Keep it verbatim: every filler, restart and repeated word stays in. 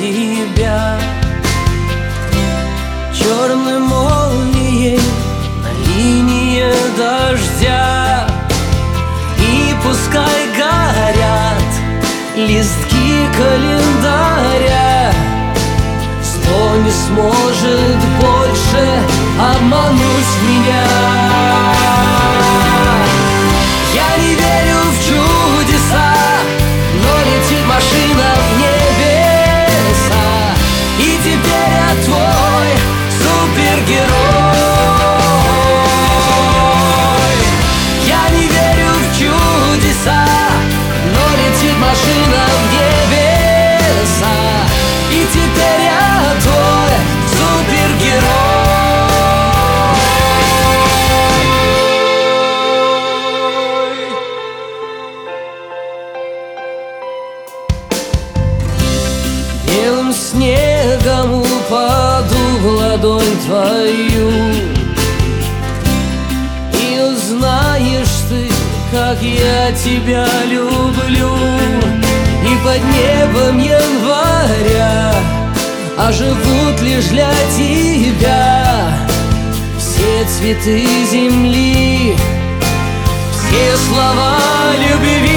тебя. Черной молнией на линии дождя, и пускай горят листки календаря, сто не сможет больше обмануть меня. Я не верю в чудеса, но летит машина в небеса, и теперь я твой супергерой. Я не верю в чудеса, но летит машина в небеса, и теперь я твой супергерой. Белым снегом упаду в ладонь твою, и узнаешь ты, как я тебя люблю. И под небом января оживут лишь для тебя все цветы земли, все слова любви.